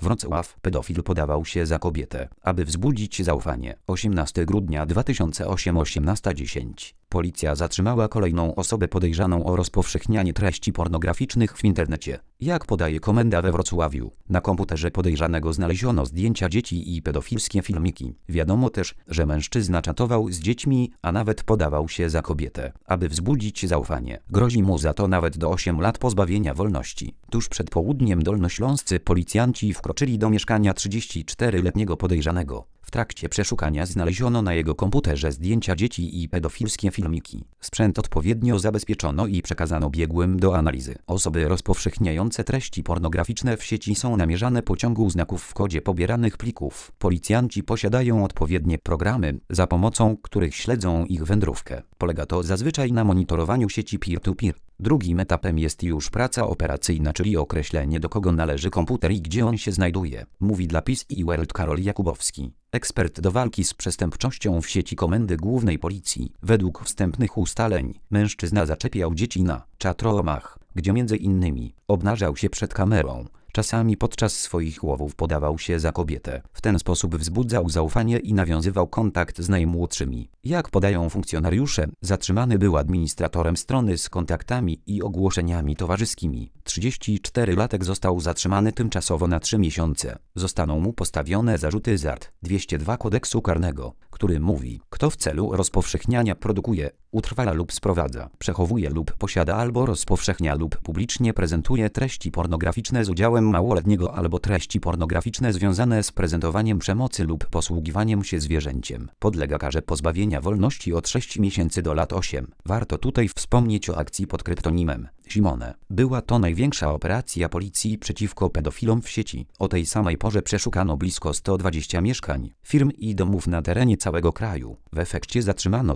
Wrocław. Pedofil podawał się za kobietę, aby wzbudzić zaufanie. 18 grudnia 2008, 18:10. Policja zatrzymała kolejną osobę podejrzaną o rozpowszechnianie treści pornograficznych w internecie. Jak podaje komenda we Wrocławiu, na komputerze podejrzanego znaleziono zdjęcia dzieci i pedofilskie filmiki. Wiadomo też, że mężczyzna czatował z dziećmi, a nawet podawał się za kobietę, aby wzbudzić zaufanie. Grozi mu za to nawet do 8 lat pozbawienia wolności. Tuż przed południem dolnośląscy policjanci wkroczyli do mieszkania 34-letniego podejrzanego. W trakcie przeszukania znaleziono na jego komputerze zdjęcia dzieci i pedofilskie filmiki. Sprzęt odpowiednio zabezpieczono i przekazano biegłym do analizy. Osoby rozpowszechniające treści pornograficzne w sieci są namierzane po ciągu znaków w kodzie pobieranych plików. Policjanci posiadają odpowiednie programy, za pomocą których śledzą ich wędrówkę. Polega to zazwyczaj na monitorowaniu sieci peer-to-peer. Drugim etapem jest już praca operacyjna, czyli określenie, do kogo należy komputer i gdzie on się znajduje, mówi dla PiS i World Karol Jakubowski, ekspert do walki z przestępczością w sieci Komendy Głównej Policji. Według wstępnych ustaleń mężczyzna zaczepiał dzieci na czatromach, gdzie m.in. obnażał się przed kamerą. Czasami podczas swoich łowów podawał się za kobietę. W ten sposób wzbudzał zaufanie i nawiązywał kontakt z najmłodszymi. Jak podają funkcjonariusze, zatrzymany był administratorem strony z kontaktami i ogłoszeniami towarzyskimi. 34-latek został zatrzymany tymczasowo na 3 miesiące. Zostaną mu postawione zarzuty z art. 202 kodeksu karnego, który mówi: kto w celu rozpowszechniania produkuje, utrwala lub sprowadza, przechowuje lub posiada albo rozpowszechnia lub publicznie prezentuje treści pornograficzne z udziałem małoletniego albo treści pornograficzne związane z prezentowaniem przemocy lub posługiwaniem się zwierzęciem, podlega karze pozbawienia wolności od 6 miesięcy do lat 8. Warto tutaj wspomnieć o akcji pod kryptonimem Simone. Była to największa operacja policji przeciwko pedofilom w sieci. O tej samej porze przeszukano blisko 120 mieszkań, firm i domów na terenie całego kraju. W efekcie zatrzymano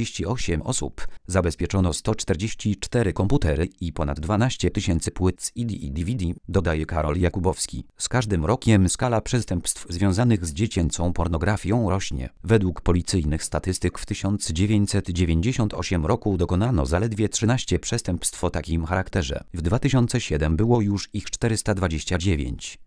138 osób, zabezpieczono 144 komputery i ponad 12 tysięcy płyt z CD i DVD, dodaje Karol Jakubowski. Z każdym rokiem skala przestępstw związanych z dziecięcą pornografią rośnie. Według policyjnych statystyk w 1998 roku dokonano zaledwie 13 przestępstw o takim charakterze. W 2007 było już ich 429.